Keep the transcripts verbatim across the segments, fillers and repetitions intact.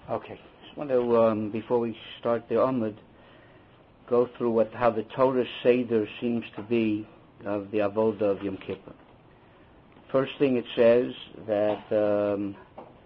Okay. Just want to, um, before we start the Amud, go through what how the Torah Seder seems to be of the Avodah of Yom Kippur. First thing it says that um,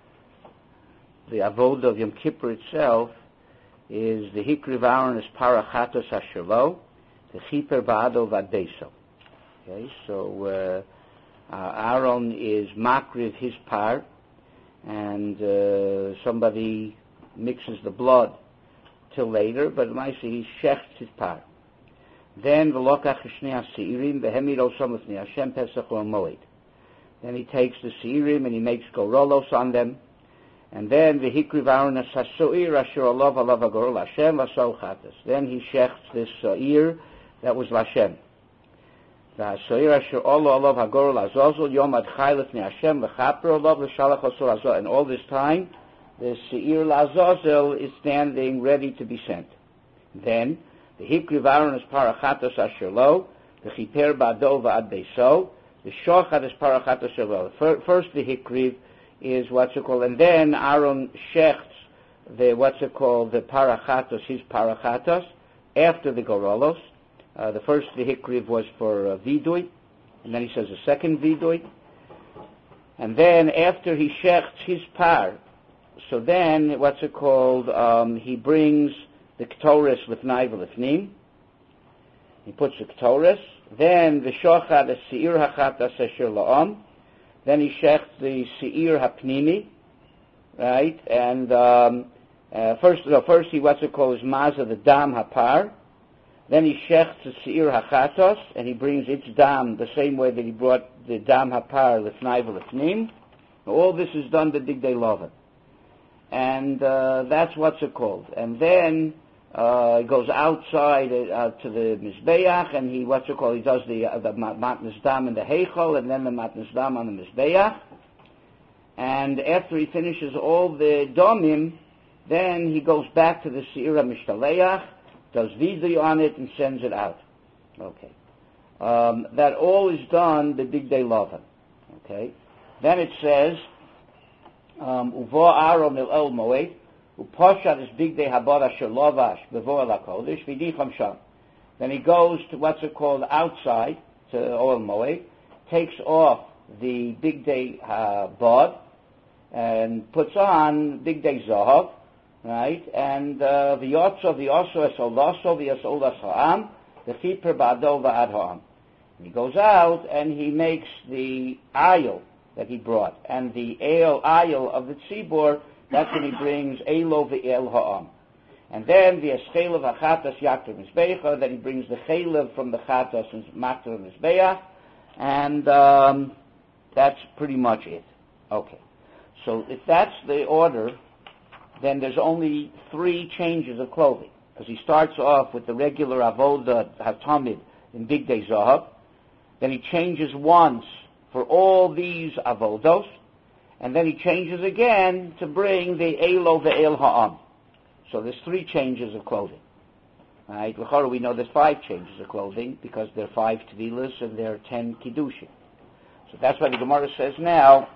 the Avodah of Yom Kippur itself is the Hikriv Aaron is Parachatos Asherlo, the Chiper Ba'ado Vadeso. Okay, so uh, uh, Aaron is Makriv his par, and uh, somebody mixes the blood till later, but Maisa he shechts his par. Then the Lokach Shnei Seirim Behemiro Somafni Hashem Pesach or Moed. Then he takes the Seirim and he makes Gorolos on them. And then the Hikriv Aaron Sasoir Asher Olav Olav Agorol Hashem Vasol Chatas. Then he shechts this uh, ear that was Lashem. The Sasoir Asher Olav Olav Agorol Azozol Yom Ad Chaylef Ni Hashem V'Chaper Olav L'Shalach Osol Azol. And all this time, the Seir Lazozel is standing ready to be sent. Then the Hikriv Aaron is Parachatos Asher Lo, the Chiper Ba'ado V'Ad Beiso, the Shochad is Parachatos Asher Lo. First the Hikriv is what's it called, and then Aaron shechts the what's it called, the Parachatos, his Parachatos, after the Gorolos. Uh, the first the Hikriv was for uh, Vidui, and then he says a second Vidui. And then after he shechts his Par, so then what's it called, um, he brings the Ketores Lifnai V'Lifnim. He puts the Ketores. Then the Shochad is Seir Hachatas Asher La'am. Then he shechts the Seir Hapnimi, right? And um, uh, first, no, first he what's it called is Maza the Dam Hapar. Then he shechts the Seir Hachatos, and he brings its Dam the same way that he brought the Dam Hapar Lifnai V'Lifnim. All this is done the Digdei Lovan. And uh, that's what's it called. And then uh, he goes outside uh, to the Mizbeach, and he, what's it called, he does the, uh, the Matnas Dam in the Heichal, and then the Matnas Dam on the Mizbeach. And after he finishes all the Domim, then he goes back to the Seir HaMishtaleach, does Vidui on it, and sends it out. Okay. Um, that all is done the Digdei Lovan. Okay. Then it says, Uvo Aaron el El Moed, Uposhat is big day Habara Shalovash before La Kodesh, Vidicham Sham. Then he goes to what's it called outside to Oel Moed, takes off the big day uh, bod, and puts on big day Zahav, right? And the Yotzo, the Oso es Olaso, the Es Olas Ha'am, the Chiper Ba'ado Va'ad Ha'am. He goes out and he makes the ayil that he brought, and the ale ayil of the tzibor, that's when he brings elo ve'el ha'am. And then the eschelev ha'chatas yakter mizbeach, then he brings the chelev from the chatas and makter mizbeach, and um, that's pretty much it. Okay. So if that's the order, then there's only three changes of clothing, because he starts off with the regular avodah hatamid in Big Day Zahav, then he changes once for all these avodos, and then he changes again to bring the Elo Ve'el Ha'am. So there's three changes of clothing. Right? We know there's five changes of clothing, because there are five Tevilas and there are ten Kiddushin. So that's why the Gemara says now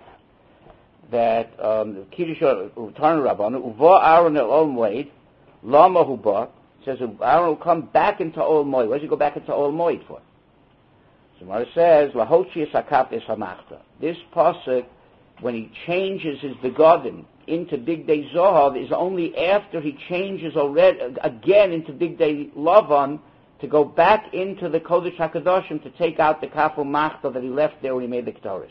that um, Kiddush Utarn Rabbanu, Uvo Aaron El Ol Moed, Lama Huba, says Aaron will come back into Ol Moed. Why does he go back into Ol Moed for? So Gemara says, Lahochi Sakap es Hamachta. This pasuk, when he changes his begodim into Big Day Zohav, is only after he changes already again into Big Day Lavan to go back into the Kodesh HaKadoshim to take out the Kafel Machta that he left there when he made the Ketores.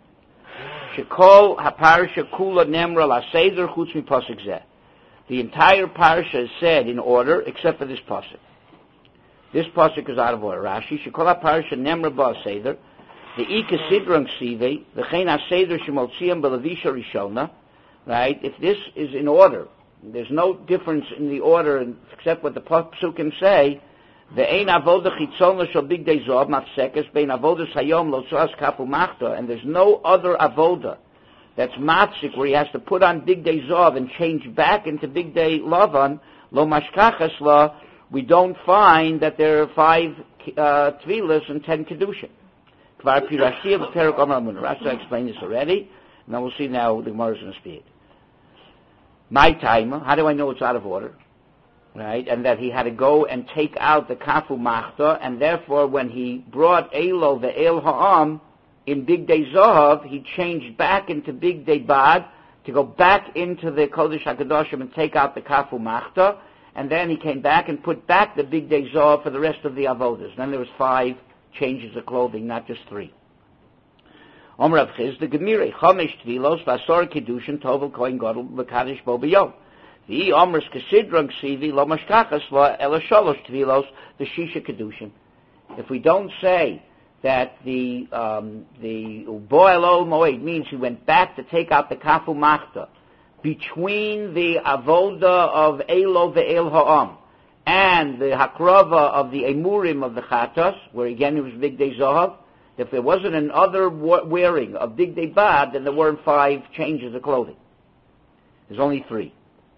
Shekol HaParsha Kula Nemra LaSeder Chutz Mi Pasuk Zeh. The entire parsha is said in order except for this pasuk. This pasuk is out of order. Rashi, Shekol HaParsha Nemra Ba Seder, the Ika Sidram Sive, the Chen HaSeder Shemotziam Belavisha Rishona, right? If this is in order, there's no difference in the order except what the pasukim say, the Ein Avodah Chitzona Shal Big Day Zov Mafsekes Bein Avodah Hayom Lo Tzoas Kafu Machta, and there's no other avodah that's mafsik where he has to put on Big Day Zov and change back into Big Day Lavan, Lo Mashkachas La. We don't find that there are five uh, Tvilas and ten Kedushin. Kvar Pirashia V'Perek Omer Amun. Rashi explained this already, and then we'll see now the Gemara is going to speak. My time, how do I know it's out of order? Right? And that he had to go and take out the kafu machta, and therefore when he brought Elo the El Ha'am in Big Day Zohav, he changed back into Big Day Bad to go back into the Kodesh HaKadoshim and take out the kafu machta, and then he came back and put back the Big Day Zohav for the rest of the avodas. Then there was five changes of clothing, not just three. Omer Rav Chiz, the Gemire, Chomesh Tvilos, Vasor Kiddushin, Tovel Kohen Gadol, V'Kadosh Bo B'Yom. The Omer's Kesidron Ksivi, Lo Mashkachas, Lo Ela Sholosh Tvilos, the Shisha Kiddushin. If we don't say that the, um, the Boel Ol Moed means he went back to take out the Kafu Machta between the Avoda of Elo Ve'el Ha'am and the Hakrava of the Emurim of the Chatas, where again it was Big Day Zohav, if there wasn't another wearing of Big Day Bad, then there weren't five changes of clothing. There's only three.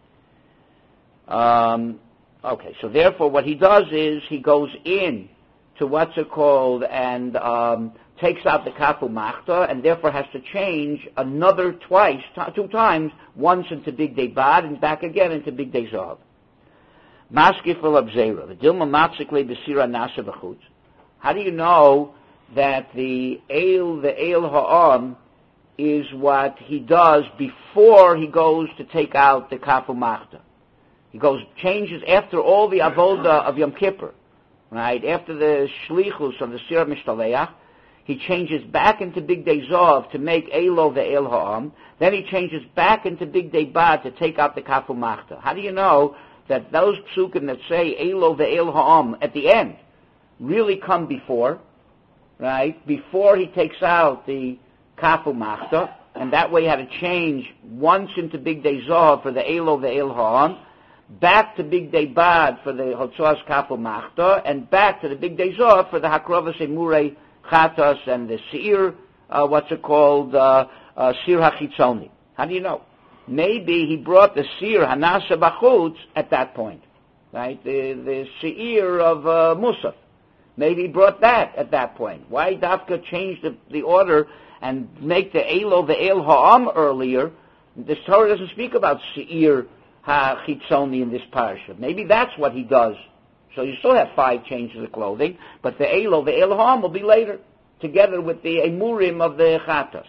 Um, okay, so therefore what he does is he goes in to what's it called and um, takes out the kafu machta, and therefore has to change another twice, t- two times, once into Big Day Bad and back again into Big Day Zohav. Maskif v'labzera, the dilma matzikle b'sira nasa b'chutz. How do you know that the eil, the eil ha'am, is what he does before he goes to take out the kafu machta? He goes, changes after all the avoda of Yom Kippur, right? After the shlichus of the Sirah Mishtaleach, he changes back into Big Day Zohav to make Elo ve'el ha'am. Then he changes back into Big Day Bad to take out the kafu machta. How do you know that those psukim that say Elo ve'el ha'am at the end really come before, right? Before he takes out the kafu machta, and that way he had to change once into Big Day Zohav for the Elo ve'el ha'am, back to Big Day Bad for the Hotzoas Kafu Machta, and back to the Big Day Zohav for the Hakrovas Emurei Chatas and the Seir, uh, what's it called, uh, uh, Sir HaChitzoni. How do you know? Maybe he brought the Sir Hanasa Bachutz at that point, right? The, the Seir of uh, Musaf. Maybe he brought that at that point. Why Dafka change the, the order and make the Elo, the El Ha'am earlier? The Torah doesn't speak about Seir HaChitzoni in this parasha. Maybe that's what he does. So you still have five changes of clothing, but the Elo, the El Ha'am will be later, together with the Emurim of the Chatas.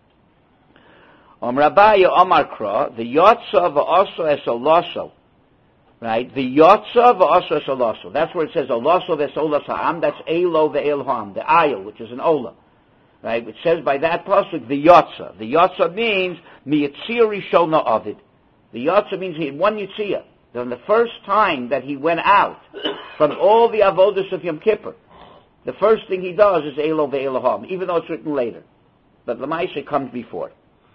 Om Rabaya Omar Kra, the Yotza v'Oso es Oloso. Right? The Yotza v'Oso es Oloso. That's where it says Oloso v'es Olas Ha'am. That's Elo ve'el Ha'am, the Ayel, which is an Ola. Right? It says by that pasuk, the Yotza. The Yotza means Miyitzir Rishona Ovid. The Yotza means he had one Yitziyah. Then the first time that he went out from all the avodas of Yom Kippur, the first thing he does is Elo ve'el ha'am, even though it's written later. But Lamaisa comes before.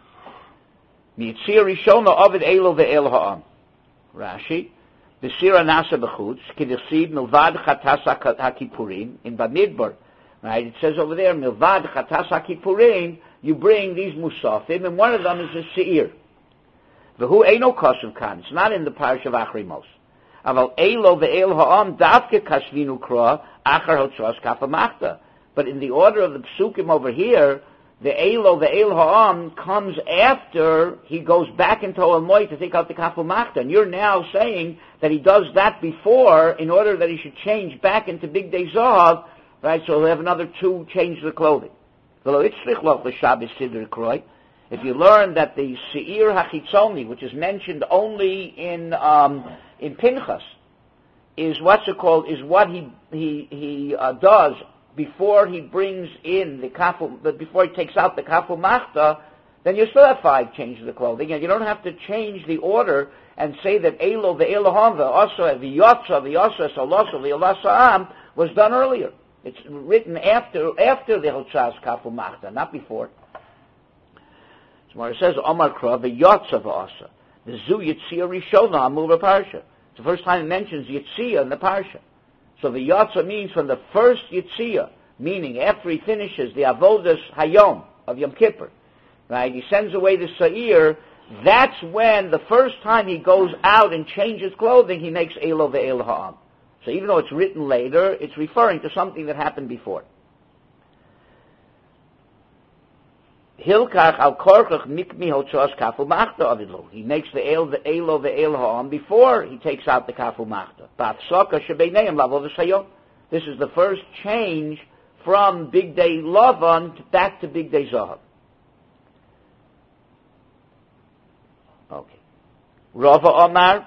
Mitzir Rishona Ovid Elo ve'el ha'am. Rashi, B'sira nasa b'chutz, k'dechsiv milvad chatas ha'kipurim, in Bamidbar. Right, it says over there, milvad chatas ha'kipurim, you bring these musafim, and one of them is a seir. V'hu eino kosuv kan. It's not in the parish of Achrimos. Aval Elo ve'el ha'am davke kasvinu kra achar hotzos kafa machta. But in the order of the psukim over here, the Elo ve'el ha'am comes after he goes back into Olmoy to take out the kafa machta. And you're now saying that he does that before in order that he should change back into Big Day Zohav, right? So he'll have another two changes of clothing. V'lo itzrich loch l'shabes sidr kroi. If you learn that the Seir HaChitzoni, which is mentioned only in um, in Pinchas, is what's it called? Is what he he he uh, does before he brings in the kafu, before he takes out the kafu machta, then you still have five changes of clothing, and you don't have to change the order and say that Elo ve'el ha'am also the Yotza the Yotza Salosa the Elasa'am was done earlier. It's written after after the Hotzas kafu machta, not before. Where it says Omar Kra v'Yotza v'Asa, the Zu Yitzia Rishona Amur Parsha. It's the first time it mentions Yitzia in the Parsha. So the Yotza means from the first Yitzia, meaning after he finishes the Avodas Hayom of Yom Kippur, right? He sends away the Seir. That's when the first time he goes out and changes clothing, he makes Elo ve'el ha'am. So even though it's written later, it's referring to something that happened before. Hilkach al korchach mikmi hotzos kafu machta avidlo. He makes the el the elo the el ha'am before he takes out the kafu machta. Ba'afsaka shebeineim lavo v'sayon. This is the first change from Big Day Lavan back to Big Day Zahav. Okay. Rava Omar.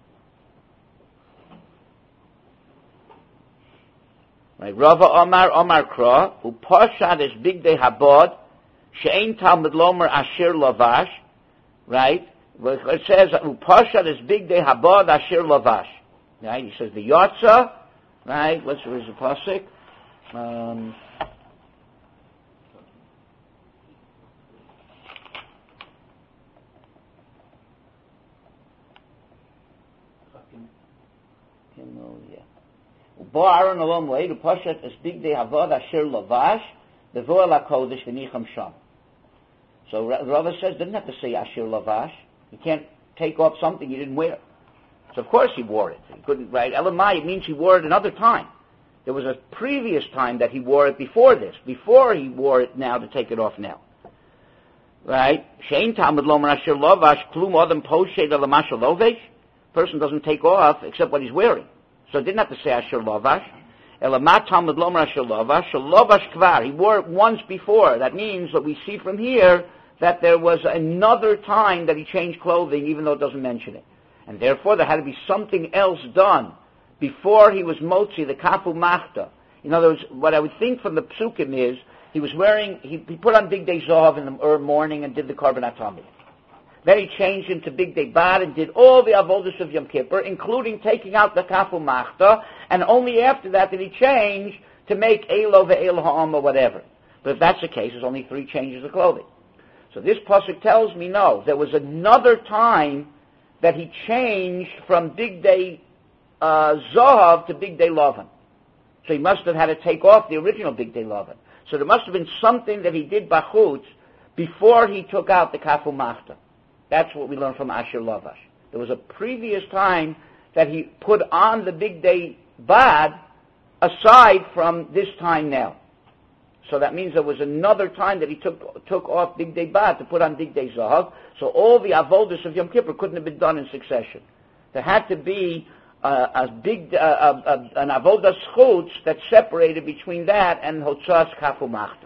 Right. Rava Omar Omar Kra. Upashad is Big Day Habod. She'ein Talmud Lomer Asher Lavash. Right. It says Upashad is Big Day Habod Asher Lavash. Right. He says the Yotza. Right. What's where's the pasuk? Um, Bo Aaron alom way to Pashat as Big Day Havad Asher Lavash the Voel HaKodesh V'nicham Sham. So Rava says didn't have to say Asher Lavash. You can't take off something you didn't wear. So of course he wore it. He couldn't write Elamai. It means he wore it another time. There was a previous time that he wore it before this, before he wore it now to take it off now. Right? Shein Talmud Lomer Asher Lavash Klum Odem Poshed Elamash Lovesh. Person doesn't take off except what he's wearing. So it didn't have to say Asher Lavash. Elamat Talmud Lomer Asher Lavash Shalovash Kvar. He wore it once before. That means that we see from here that there was another time that he changed clothing, even though it doesn't mention it. And therefore there had to be something else done before he was motzi, the kafu machta. In other words, what I would think from the psukim is, he was wearing, he, he put on Big Day Zahav in the morning and did the Korban Atamid. Then he changed into Big Day Bad and did all the avodas of Yom Kippur, including taking out the kafu machta, and only after that did he change to make Elo ve'el ha'am or whatever. But if that's the case, there's only three changes of clothing. So this pasuk tells me, no, there was another time that he changed from Big Day Uh, Zahav to Big Day Lavan. So he must have had to take off the original Big Day Lavan. So there must have been something that he did bachutz before he took out the kafu machta. That's what we learn from Asher Lavash. There was a previous time that he put on the Big Day Bad aside from this time now. So that means there was another time that he took took off Big Day Bad to put on Big Day Zahav. So all the avodas of Yom Kippur couldn't have been done in succession. There had to be Uh, a big, uh, uh, uh, an avodas chutz that separated between that and hotzas kafu machta.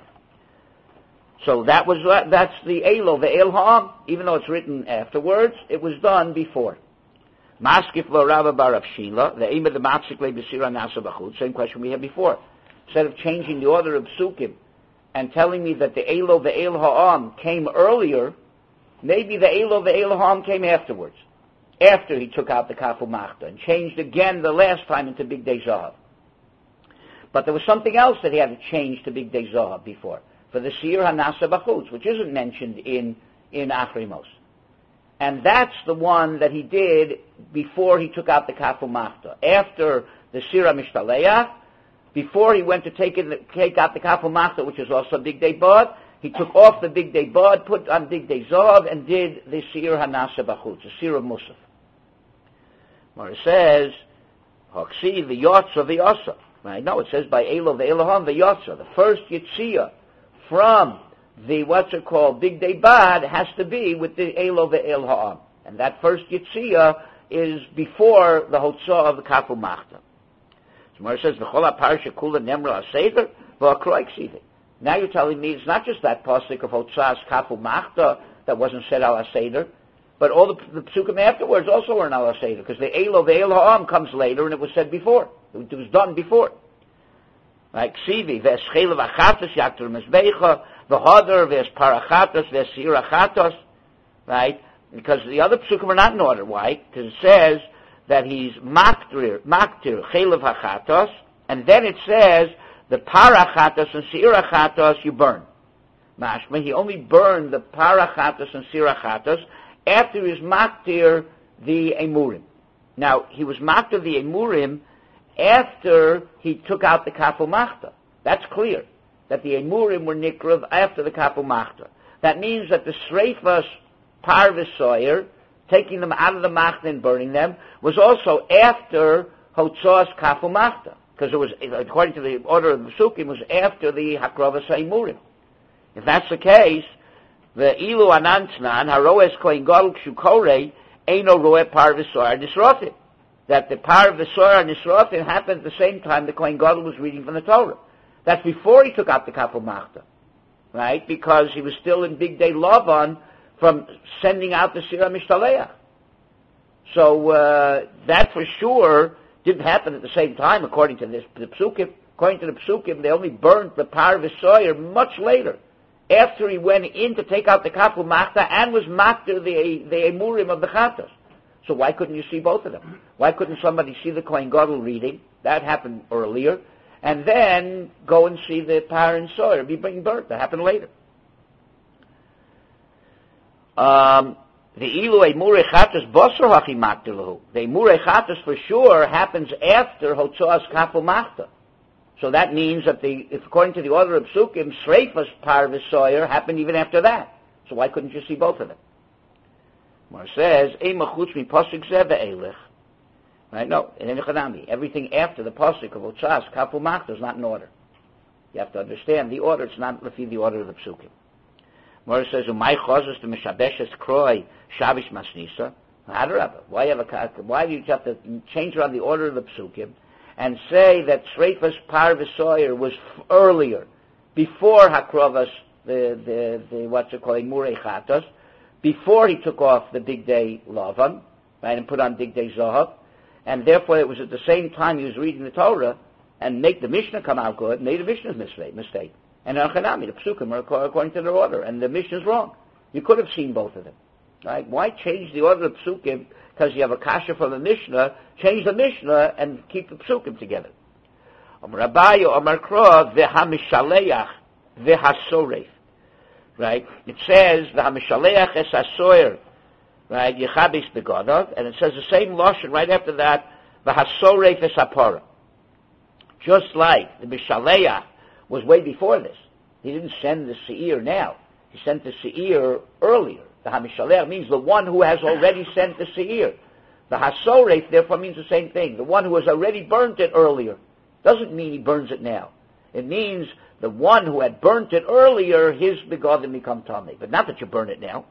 So that was, uh, that's the elo, the el ha'am, even though it's written afterwards, it was done before. Maskif lo Rava bar Rav Shila, the aim of the matzik le b'sira nasa b'chutz, same question we had before. Instead of changing the order of psukim and telling me that the elo, the el ha'am came earlier, maybe the elo, the el ha'am came afterwards. After he took out the kafu machta and changed again the last time into Big Day Zahav. But there was something else that he had to change to Big Day Zahav before, for the Seir Hanasa B'chutz, which isn't mentioned in, in Achrimos. And that's the one that he did before he took out the kafu machta. After the Seir HaMishtaleach, before he went to take, in the, take out the kafu machta, which is also Big Day Bod, he took off the Big Day Bod, put on Big Day Zahav, and did the Seir Hanasa B'chutz, the Seir of Musaf. Where it says, Hoksi, the Yotza, the Yosa. Right? No, it says by Elo, the Elohim, the Yotza. The first Yitzia from the, what's it called, Big Day Bad, has to be with the Elo, the Elohim. And that first Yitzia is before the Hotzah of the Kafu Machta. So where it says, V'chol HaParsha Kula Nemra HaSeder, V'akroik Sivi. Now you're telling me it's not just that pasuk of Hotzah's Kafu Machta that wasn't said al HaSeder, but all the, the psukim afterwards also were in al HaSeder, because the Elo, the El Ha'am comes later, and it was said before. It was done before. Like Ksivi, v'eschele v'achatos yakter mezbeicha, v'hodar v'esparachatos v'esirachatos, right? Because the other psukim are not in order. Why? Because it says that he's maktir, maktir, chelev hachatos, and then it says the parachatos and sirachatos you burn. Mashma, he only burned the parachatos and sirachatos after he was maktir the emurim. Now, he was maktir the emurim after he took out the kafu machta. That's clear, that the emurim were nikrav after the kafu machta. That means that the sreifas parvis soyer, taking them out of the machta and burning them, was also after hotzos kafu machta, because it was, according to the order of the psukim, was after the hakravas emurim. If that's the case, Ve'ilu anantnan haroes kohen gadol kshukorei eino roe par v'soar nisrofim. That the par of the soar nisrofim happened at the same time the kohen gadol was reading from the Torah. That's before he took out the kapul machta, right? Because he was still in big day Lavan from sending out the Sirah Mishtaleach. So uh, that for sure didn't happen at the same time, according to this the Psukim. According to the Psukim, they only burned the par of Soyer much later, after he went in to take out the kapul machta and was makter the the emurim of the chatas. So why couldn't you see both of them? Why couldn't somebody see the kohen gadol reading? That happened earlier, and then go and see the par and Soyer be being burnt. That happened later. Um, the ilu emurei chatas bosor hachi makter lahu. The emurei chatas for sure happens after hotzoas kapul machta. So that means that the, if according to the order of Psukim, Sreifas par v'soyer happened even after that. So why couldn't you see both of them? Mar says, Ein machutz mi posik zeh ve'elech. Right? No, in Enechanami. Everything after the posik of Otzas, Kapul Machta, is not in order. You have to understand the order. It's not refi the order of the Psukim. Mar says, Umay chozes to mishabeshes kroi shavish masnisa. Why, have a, why do you have to change around the order of the Psukim and say that Sreifas par v'soyer was f- earlier, before Hakrovas, the, the, the, what's it called, Murei Chatos, before he took off the big day Lavan, right, and put on big day Zohav, and therefore it was at the same time he was reading the Torah, and make the Mishnah come out good, made the Mishnah's mistake, mistake. And Hanami, the Psukim are according to their order, and the Mishnah's wrong. You could have seen both of them, right? Why change the order of Psukim? Because you have a kasha from the Mishnah, change the Mishnah and keep the Psukim together. Amar Abaye, Amar Kro, v'hamishaleach, v'hasoref. Right? It says, v'hamishaleach es hasoyer, right, yechabis begodov, and it says the same lashon right after that, v'hasoref es hapora. Just like the Mishaleach was way before this. He didn't send the Seir now. He sent the Seir earlier. The HaMishaleach means the one who has already sent the Seir. The Hasoref, therefore, means the same thing. The one who has already burnt it earlier. Doesn't mean he burns it now. It means the one who had burnt it earlier, his begotten become Tameh. But not that you burn it now.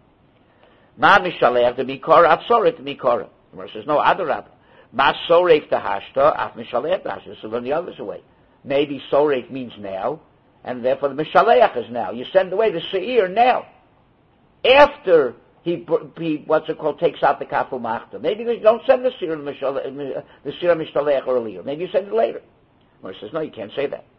Ma Mishaleach to Mikora, Afsoref to Mikora. The Gemara says, no, Adarab. Ma Soref to Hashta, Af Mishaleach to Hashta. So then the other's away. Maybe Soref means now, and therefore the Mishaleach is now. You send away the Seir now. After he, he, what's it called, takes out the Kapul Machta. Maybe you don't send the Seir Mishtaleach earlier. Maybe you send it later. Moshe says, no, you can't say that.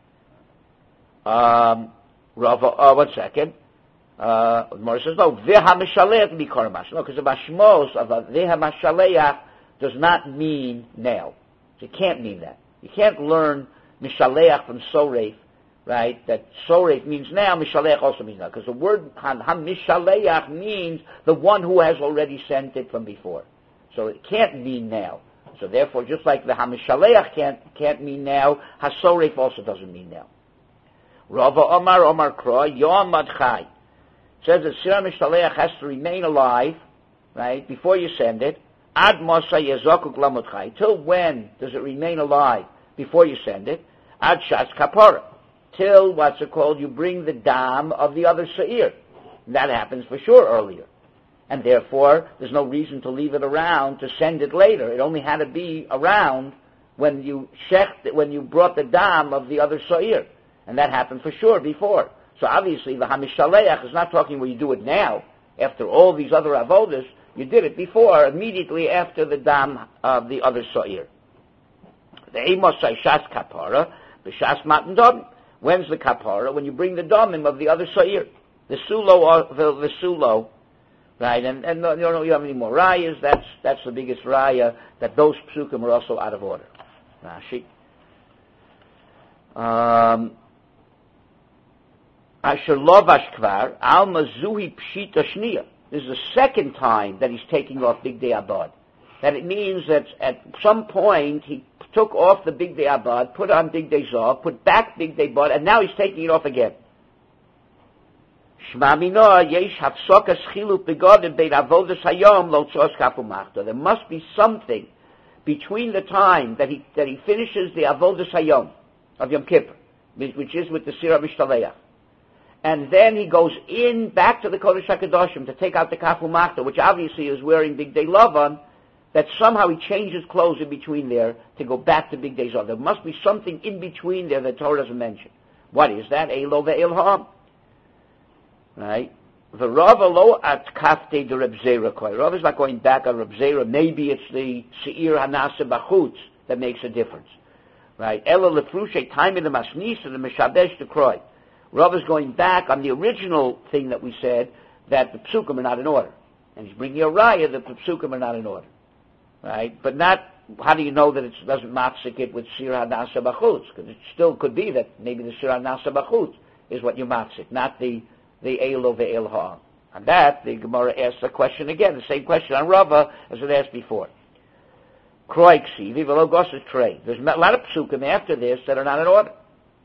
Um, Rava, uh, one second. Uh, Moshe says, no, V'ha Mishaleach be Kormash. No, because the Mashmos of V'ha Mishaleach does not mean now. So you can't mean that. You can't learn Mishaleach from Soref, right? That Soref means now, Mishaleach also means now. Because the word Ha-Mishaleach means the one who has already sent it from before. So it can't mean now. So therefore, just like the Ha-Mishaleach can't, can't mean now, Ha-Soref also doesn't mean now. Rava Omar Omar Kro, Yom Madchai. Says that Sirah Mishaleach has to remain alive, right, before you send it. Ad Mosa Yezokuk Lamotchai. Till when does it remain alive before you send it? Ad Shas Kapara. Till, what's it called, you bring the dam of the other Seir. That happens for sure earlier. And therefore, there's no reason to leave it around to send it later. It only had to be around when you shecht, when you brought the dam of the other Seir. And that happened for sure before. So obviously, the HaMishaleach is not talking where you do it now, after all these other avodas. You did it before, immediately after the dam of the other Seir. The Amos Shas Kapara, the Shas Matan Dom. When's the kapara? When you bring the domim of the other Seir. The sulo, the, the sulo, right? And, and you don't you have any more rayas. That's, that's the biggest raya, that those psukim are also out of order. Rashi. Um, Asher lovash kvar, al mazuhi pshita shniya. This is the second time that he's taking off Big Day Abad. That it means that at some point he took off the Big Day Abad, put on Big Day Zohar, put back Big Day Abad, and now he's taking it off again. Shma mino yesh hafsokas chiluk begodim bein avodas hayom lo tzos kapul machta. There must be something between the time that he that he finishes the avodas hayom of Yom Kippur, which is with the Sirah Mishtaleach, and then he goes in back to the Kodesh HaKadoshim to take out the Kafu Machta, which obviously is wearing Big Day Lavan, that somehow he changes clothes in between there to go back to Big Day Zav. There must be something in between there that Torah doesn't mention. What is that? Eilo ve'ilham. Right? The Rava lo at kafte de Reb Zera koi. Rava is not going back on Reb Zera. Maybe it's the Seir Hanase Bachutz that makes a difference. Right? Ela lefrushe time in the masnis and the meshabesh de kroi. Rava is going back on the original thing that we said, that the psukim are not in order. And he's bringing a raya that the psukim are not in order. Right? But not, how do you know that it doesn't mafsik it with Sir HaNasa Bachutz? Because it still could be that maybe the Sir HaNasa Bachutz is what you mafsik, not the, the Eilo Ve'el Ha'am. On that, the Gemara asks the question again, the same question on Rava as it asked before. Kroiksi, Vivalo Gosses Trey. There's a lot of psukim after this that are not in order.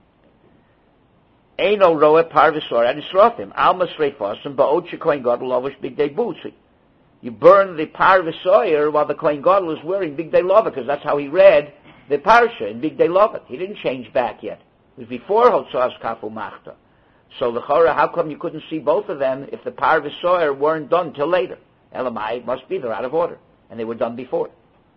Eino Roe Parvisor and Isrofim, Alma Sreifosim, Ba'ot Shekoin Gadol Lovish Big Day Butzi. You burn the Parvisoyer while the Kohen Gadol is wearing Big Day Lova, because that's how he read the Parsha in Big Day Lova. He didn't change back yet. It was before Hotzas Kafu Machta. So the Chora, how come you couldn't see both of them if the Parvisoyer weren't done till later? Elamai, must be, they're out of order. And they were done before.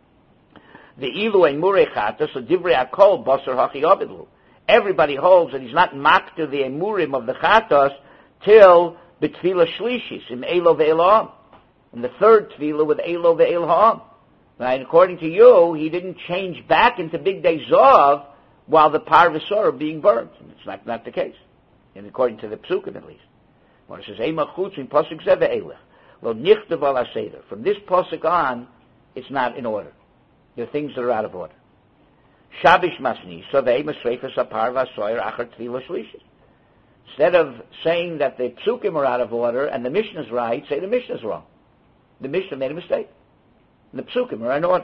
The Ilu and Murechatas, so Divrei Akol, Basar Hachi Obidlu. Everybody holds that he's not makter the emurim of the chatos till betfila shlishis in Eilo ve'elam, in the third tefillah with Eilo ve'el ha'am. Right? According to you, he didn't change back into Big Day Zav while the parvisor are being burned. It's not, not the case, and according to the psukim at least. When it says Eima chutz in pasuk zeh ve'elech, well nichtav al haseder. From this pasuk on, it's not in order. There are things that are out of order. Shabish masni, so the Eima Sreifas apar v'asoyer achar tefillah shlishis. Instead of saying that the psukim are out of order and the Mishnah is right, say the Mishnah is wrong. The Mishnah made a mistake. The psukim are in order.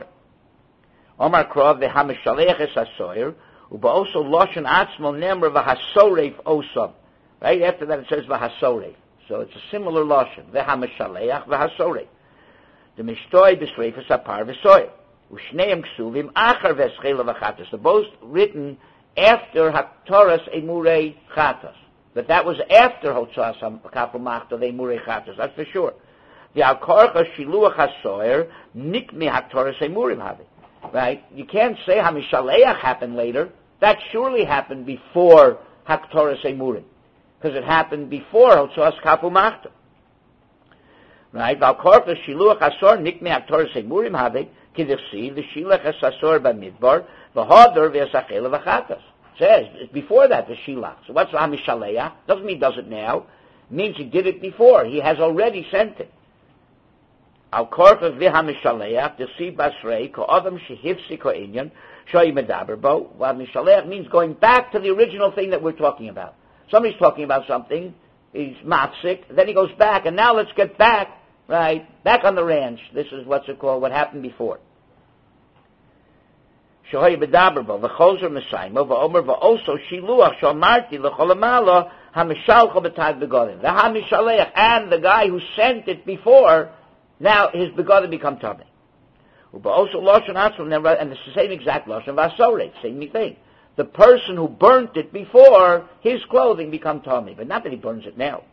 Omar Krov v'hamishaleich es hasoyer u'ba'oso loshen atzmo nemr v'hasoreif osam. Right after that it says v'hasoreif. So it's a similar loshen. V'hamishaleich v'hasoreif. The mishtoi b'sreifas apar v'soyer. U'shneim ksuvim achar v'eschela v'chatas. They're both written after haktoras emurei chatas. But that was after hotzas kafu machta emurei chatas. That's for sure. The alkorcha shiluach hasoyer nikmi haktoras emurim havi. Right? You can't say hamishaleach happened later. That surely happened before haktoras emurim, because it happened before hotzas kafu machta. Right? The alkorcha shiluach hasoyer nikmi haktoras emurim havi. Kidivsi the shilach hasasor b'midbar v'hodor v'yasachela v'chatas. Says it's before that the shilach. So what's hamishaleach? Doesn't mean he does it now. It means he did it before. He has already sent it. Al korcha v'hamishaleach desi basrei ko'adam shehifsi ko'inyan shoy medaber bo. Well, mishaleach means going back to the original thing that we're talking about. Somebody's talking about something. He's mafsik. Then he goes back, and now let's get back. Right, back on the ranch. This is what's it called, what happened before. Shohay bedaberbo, v'chozer mesaymo, v'omer v'oso shiluach shomarti l'cholamala hamishalcho b'tag begodim. The hamishaleach and the guy who sent it before, now his begodim become tummy. U'ba'oso loshen atzum, and it's the same exact loshen v'asoret, same thing. The person who burnt it before, his clothing become tummy, but not that he burns it now.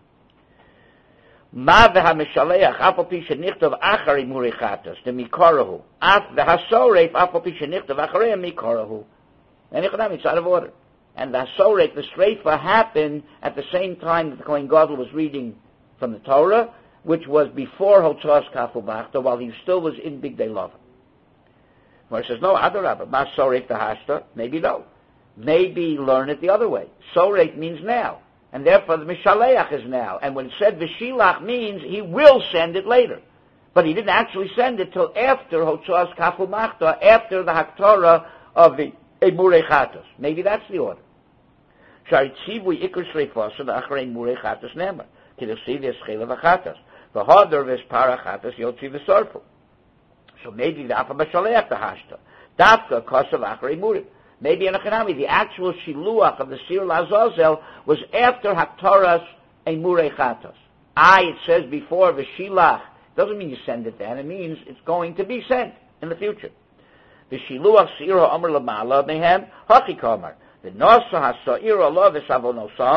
Ma v'hamishaleach afal pi shenichtav achari murichatas the mikorahu af v'hasoref afal pi shenichtav acharei mikorahu. And it's out of order. And the hasoref, the streifa, happened at the same time that the Kohen Gadol was reading from the Torah, which was before Hotzas Kafu Machta, while he still was in Big Day Lova. Where it says no, adarabah, ma soref the hashta, maybe no, maybe learn it the other way. Soref means now. And therefore the Mishaleach is now. And when it said V'shilach means he will send it later. But he didn't actually send it till after Hotzas Kafu Machta, after the Haktorah of the Emurei Chatos. Maybe that's the order. Sharitzivui Iker Shreifos and Achrei Emurei Chatos Nemar. Kidasi V'eschela V'chatos. V'hodor V'espara Chatos Yotzi V'sorfu. So maybe the Afa Mishaleach the Hashta. Dafka Kosav Achrei Emurim. Maybe in a Chanami, the actual shiluach of the Sir Lazazel was after Haktoras Emurei Chatos. I, it says before, the Shilach. Doesn't mean you send it then. It means it's going to be sent in the future. The shiluach Sir HaOmer Lamala Mehem Hachi Kamar. The Nosa HaSa'ir Allah V'Savonosam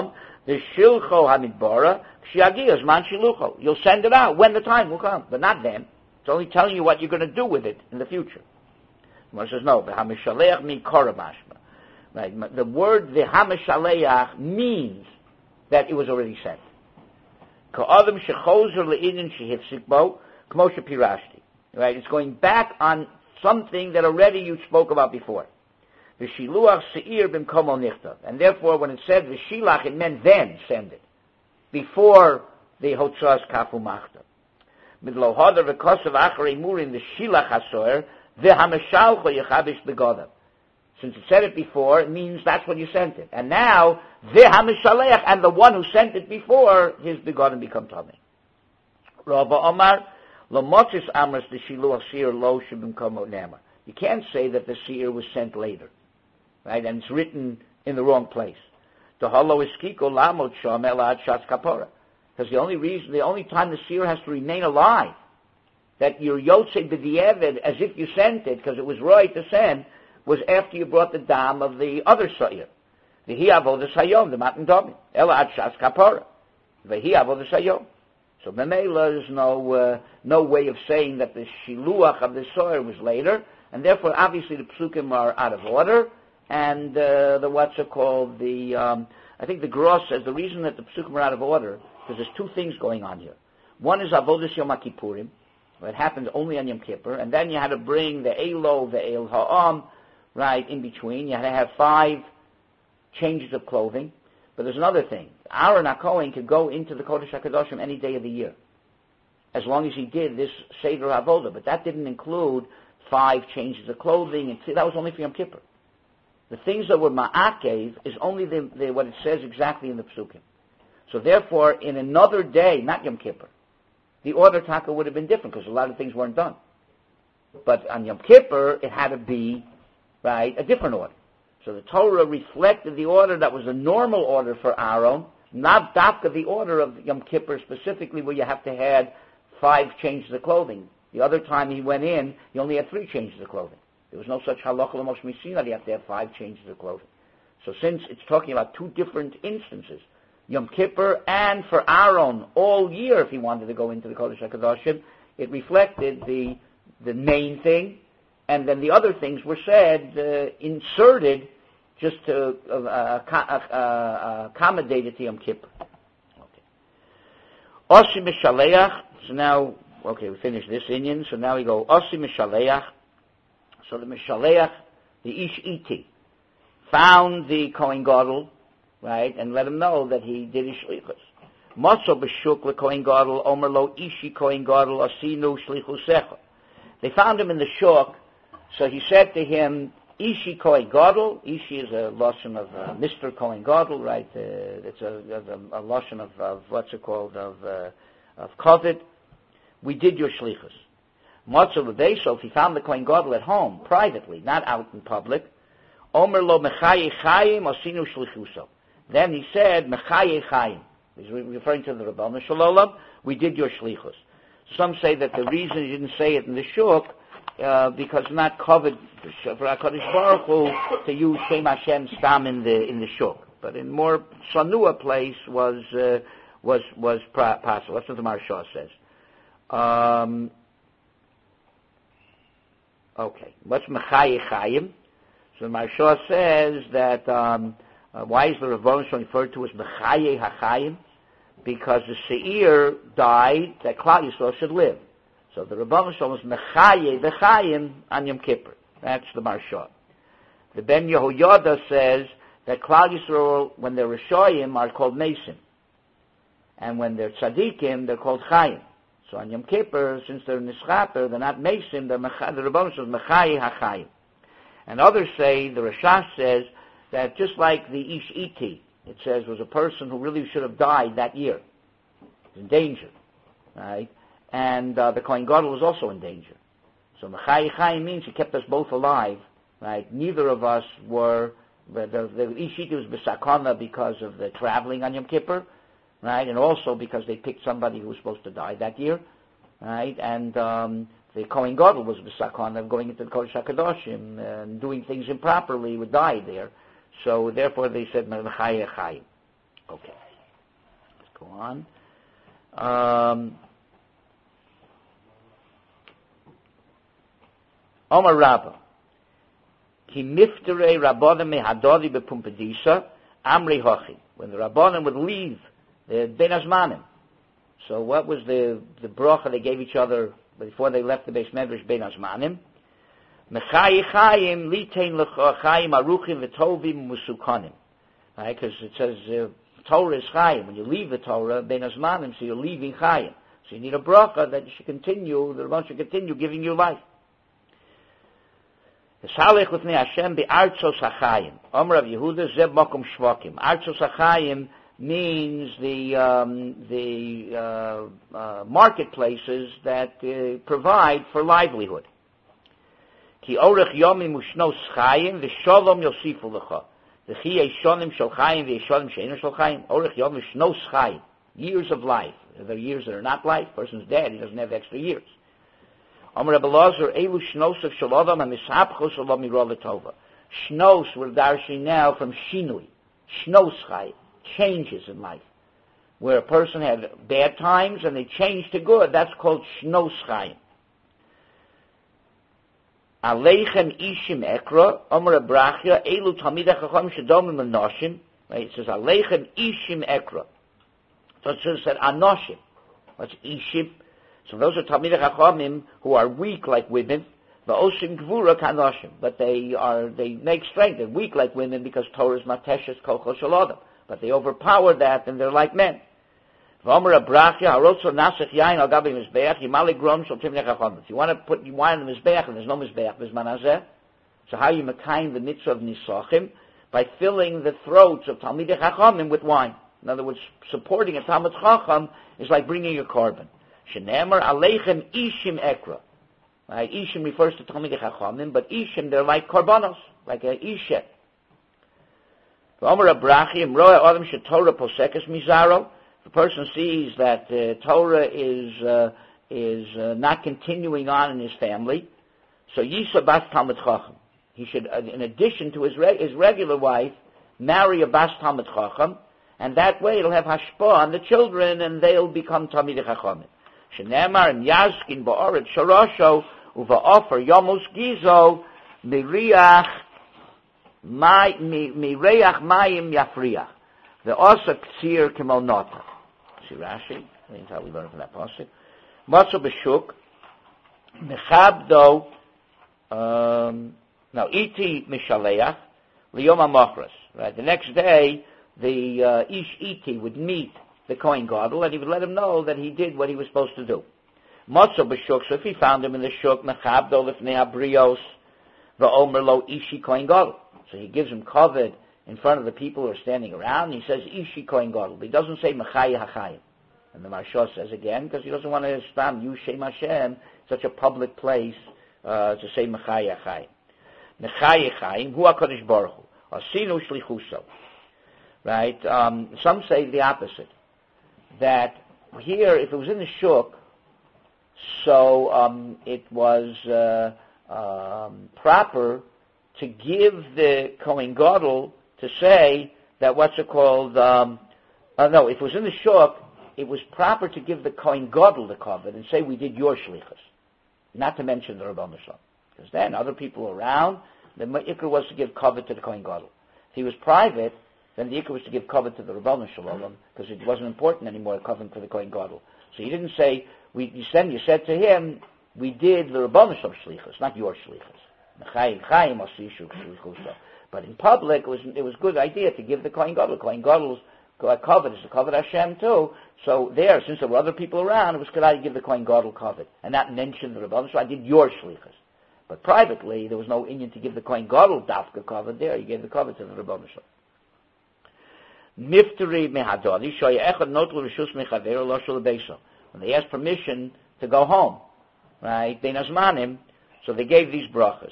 The shilcho hamidbara shiagiyas man shilucho. You'll send it out when the time will come, but not then. It's only telling you what you're going to do with it in the future. One says no. The hamishaleach mi koramashma. Right. The word the hamishaleach means that it was already sent. Ka'adam shechozer le'inin shehifsik bo k'mo shepirashti. Right. It's going back on something that already you spoke about before. V'shiluach se'ir b'mkomo nichtav. And therefore, when it said v'shilach, it meant then send it, before the hotzas kafu machtav. Midlo hadar v'kosav acharei murim v'shilach hasoer v'hameshalcho yechabish begodav. Since it said it before, it means that's when you sent it. And now, v'hameshalech, and the one who sent it before, his begodim become tamei. Rava Omar, lo motzis amras d'shiluach se'ir lo sheb'mkomo nema. You can't say that the se'ir was sent later. Right, and it's written in the wrong place. Because the only reason, the only time the seer has to remain alive, that you're yotzei b'di'evid, as if you sent it, because it was right to send, was after you brought the dam of the other seir. The hi avodas hayom, the matan domin, ela ad shas kapora, the hi avodas hayom. So memela, there's no uh, no way of saying that the shiluach of the seir was later, and therefore, obviously, the psukim are out of order. And uh, the what's it called? The um, I think the Gross says the reason that the psukim are out of order because there's two things going on here. One is avodas Yom Kippurim, it happened only on Yom Kippur, and then you had to bring the Elo, the El Ha'am, right in between. You had to have five changes of clothing. But there's another thing: Aaron HaKohen could go into the Kodesh HaKadoshim any day of the year, as long as he did this Seder Avodah. But that didn't include five changes of clothing, and see, that was only for Yom Kippur. The things that were ma'akev is only the, the, what it says exactly in the psukim. So therefore, in another day, not Yom Kippur, the order taka would have been different because a lot of things weren't done. But on Yom Kippur, it had to be, right, a different order. So the Torah reflected the order that was a normal order for Aaron, not dafka the order of Yom Kippur specifically where you have to have five changes of clothing. The other time he went in, he only had three changes of clothing. There was no such halacha l'mos misin that you have to have five changes of clothing. So since it's talking about two different instances, Yom Kippur and for Aaron all year if he wanted to go into the Kodesh HaKadoshim, it reflected the the main thing, and then the other things were said, uh, inserted just to uh, uh, uh, accommodate it to Yom Kippur. Okay. Osi Mishaleach, so now, okay, we finished this Inyan, so now we go, Osi Mishaleach. So the Mishaleach, the Ish Iti, found the Kohen Gadol, right, and let him know that he did his shlichus. Motzo b'shuk leKohen Gadol, Omer lo Ishi Kohen Gadol, Asinu shlichusecha. They found him in the shuk, so he said to him, Ishi Kohen Gadol. Ishi is a lashon of uh, Mister Kohen Gadol, right? Uh, it's a, a, a lashon of, of what's it called of uh, of kavod. We did your shlichus. Matzav l'beso, if he found the Kohen Gadol at home, privately, not out in public, Omer lo mechaye chayim asinu shlichuso. Then he said, mechaye chayim. He's referring to the Rabbanu Shalom. We did your shlichus. Some say that the reason he didn't say it in the shuk, uh, because it's not covered for HaKadosh Baruch Hu to use Shem Hashem stam in the in the shuk. But in more sanua place was uh, was was possible. That's what the Maharsha says. Um, Okay, what's Mechaye Chayim? So the Maharsha says that um, uh, why is the Ravon referred to as Mechaye HaChayim? Because the Seir died that Klal Yisrael should live. So the Ravon was Mechaye VeChayim on Yom Kippur. That's the Maharsha. The Ben Yehoyada says that Klal Yisrael, when they're Rishoyim, are called Mesim, and when they're Tzadikim, they're called Chayim. So on Yom Kippur, since they're Nischaper, they're not Mesim, they're Mecha, the Rebbeinu says Mechaye HaChayim. And others say, the Rashash says, that just like the Ish Iti, it says, was a person who really should have died that year. He's in danger. Right? And uh, the Kohen Gadol was also in danger. So Mechaye HaChayim means he kept us both alive. Right? Neither of us were, the, the, the Ish Iti was B'sakana because of the traveling on Yom Kippur. Right, and also because they picked somebody who was supposed to die that year, right? And um, the Kohen Gadol was b'sakon of going into the Kodesh HaKadoshim and doing things improperly, would die there. So therefore, they said Mechaye Chayim. Okay. Go on. Um, Omar Rabba. Ki niftere Rabbanim mehadodi bepumpadisa amri hochi. When the Rabbanim would leave the Ben Azmanim. So what was the, the bracha they gave each other before they left the Beis Medrash Ben Azmanim? Mechayi chayim litein l'chayim aruchim v'tovim musukanim. Right, because it says uh, Torah is chayim. When you leave the Torah, Ben Azmanim, so you're leaving chayim. So you need a bracha that you should continue, the Rabban should continue giving you life. Salech l'fnei Hashem be'artzos hachayim. Omer Rav Yehuda zeb mokum shvokim. Artzos hachayim means the um, the uh, uh, marketplaces that uh, provide for livelihood. Ki orech yomim ushnos chayim v'sholom yosifu lecha. V'chi yeshonim shel chayim v'yeshonim she'enu shel chayim. Orech yomim ushnos chayim. Years of life. There are years that are not life. Person's dead. He doesn't have extra years. Amar Rebbe Lazar elu shnos of shel adam ha'mishapchos olam miro letova. Shnos we're darshing now from shinui. Shnos chayim. Changes in life. Where a person had bad times and they changed to good, that's called shnos chayim. Aleichem ishim ekra, Amar Abrachia, elu talmidei chacham shedomim anoshim. Right, it says Aleichem ishim ekra. So it says anoshim. What's ishim? So those are talmidei chachamim who are weak like women. Va'osim gvura kanoshim, but they are they make strength. They're weak like women because Torah is mateshes kocho shel adam. But they overpower that, and they're like men. If you want to put wine in the mizbeach, and there's no mizbeach, there's manazeh, so how you mekayim the mitzvah of nisachim? By filling the throats of talmidei chachamim with wine. In other words, supporting a talmid chacham is like bringing a korban. Shenemar aleichem ishim ekra. Right? Ishim refers to talmidei chachamim, but ishim, they're like korbanos, like a ishet. If a person sees that uh, Torah is uh, is uh, not continuing on in his family, so Yisa Bas Talmid Chacham. He should, uh, in addition to his re- his regular wife, marry a Bas Talmid Chacham, and that way it'll have hashpah on the children, and they'll become Talmidei Chachamim. Shenemar and Yazkin Ba'oret Sharosho Uva'ofer Yomus Gizo Miriach Mireach Mayim Yafriach. The Osa Ktsir Kemol Nota. See Rashi? That's how we learn from that pasuk. Matzo B'Shuk Mechabdo um now Iti Mishaleach Liyom HaMochras. Right? The next day the uh, Ish Iti would meet the Kohen Gadol and he would let him know that he did what he was supposed to do. Matzo B'Shuk, so if he found him in the Shuk, Mechabdo Lifnei Abrios V'Omer Lo Ishi Kohen Gadol. So he gives him kavod in front of the people who are standing around. And he says, Ishi Kohen Gadol. He doesn't say Mechaya HaChayim. And the Maharsha says again, because he doesn't want to spam Yu Shem Hashem, such a public place, uh, to say Mechaya HaChayim. Mechaya HaChayim, Hu HaKadosh Baruch Hu. Asinu Shlichuso. Right? Um, some say the opposite. That here, if it was in the Shuk, so um, it was uh, um, proper to give the Kohen Gadol to say that what's it called, um, uh, no, if it was in the Shuk, it was proper to give the Kohen Gadol the kavod and say we did your shlichus, not to mention the Ribbono Shel Olam. Because then other people around, the ikr was to give kavod to the Kohen Gadol. If he was private, then the ikr was to give kavod to the Ribbono Shel Olam, because it wasn't important anymore, kavod to the Kohen Gadol. So you didn't say, we, you, said, you said to him, we did the Ribbono Shel Olam shlichus, not your shlichus. But in public, it was it was a good idea to give the Kohen Gadol. Kohen Gadol's kavod is the kavod Hashem too. So there, since there were other people around, it was good idea to give the Kohen Gadol kavod and not mention the Ribbono. So I did your shlichus. But privately, there was no inyan to give the Kohen Gadol dafka kavod there. You gave the kavod to the Ribbono Shel Olam. Nifteri mehadodi shoya echad notlu rishus mechaver lo shel beiso. When they asked permission to go home, right? Ben Azmanim. So they gave these brachas.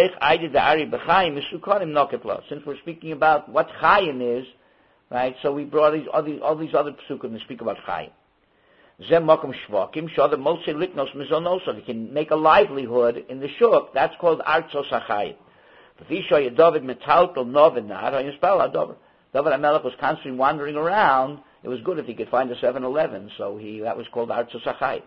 Since we're speaking about what chayim is, right? So we brought these all these, all these other psukim to speak about chayim. Zem makom shvakim shada moshe liknos mizonoso. They can make a livelihood in the shuk. That's called artzos hachayim. David metaltel novenar hayispal hadover. David HaMelech was constantly wandering around, it was good if he could find a seven eleven, so he that was called Arzus HaChayim.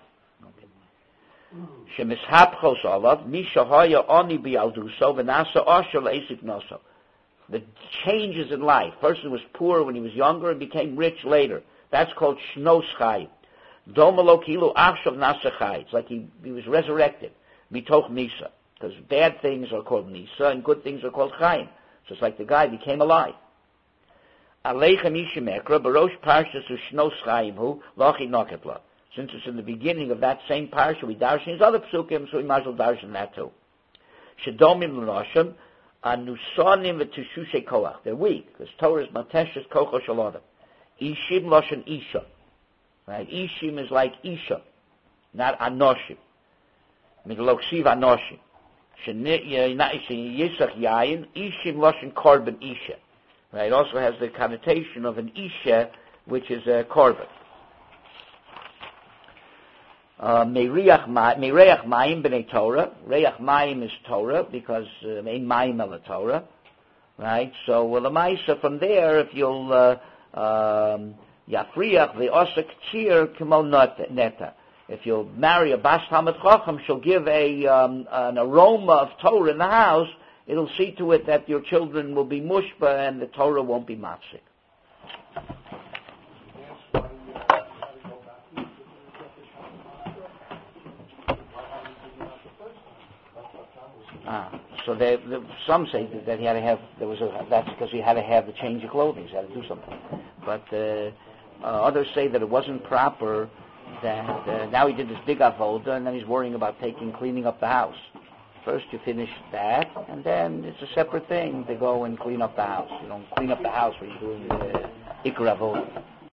Shemishapchos olav, Misha Haya Oni Bialduso, V'nasa Osher Le'esik Noso. The changes in life. Person was poor when he was younger and became rich later. That's called Shnos Chayim. Domalo Kilu Achshav Nasa Chayim. It's like he, he was resurrected. Mitoch Nisa. Because bad things are called Nisa and good things are called Chayim. So it's like the guy became alive. Aleichem Ishimekra, Barosh Parshas Shnos Chayim Hu, Lochi Noketla. Since it's in the beginning of that same parsha, we darshan his other psukim, so we might as well darshan that too. Shedomim l'noshim, anusonim v'tushushe koach. They're weak, because Torah is mateshes kocho shalodam. Ishim loshen isha. Right? Ishim is like isha, not anoshim. Midloksiv anoshim. Yisach yayin, ishim loshen korban isha. Right? It also has the connotation of an isha, which is a korban. Mereach Mayim b'nei Torah. Reach Mayim is Torah because ein Mayim el Torah, right? So well, the Ma'isa from there, if you'll Yafriach the Osek Tzir Kimo Neta. If you'll marry a Bas Talmid Chacham, she'll give a um, an aroma of Torah in the house. It'll see to it that your children will be mushba and the Torah won't be mafsik. Ah, so they, they, some say that, that he had to have, there was a, that's because he had to have the change of clothing, he had to do something. But uh, uh, others say that it wasn't proper, that uh, now he did this big avoda, and then he's worrying about taking, cleaning up the house. First you finish that, and then it's a separate thing to go and clean up the house. You don't clean up the house when you're doing the ikar avoda.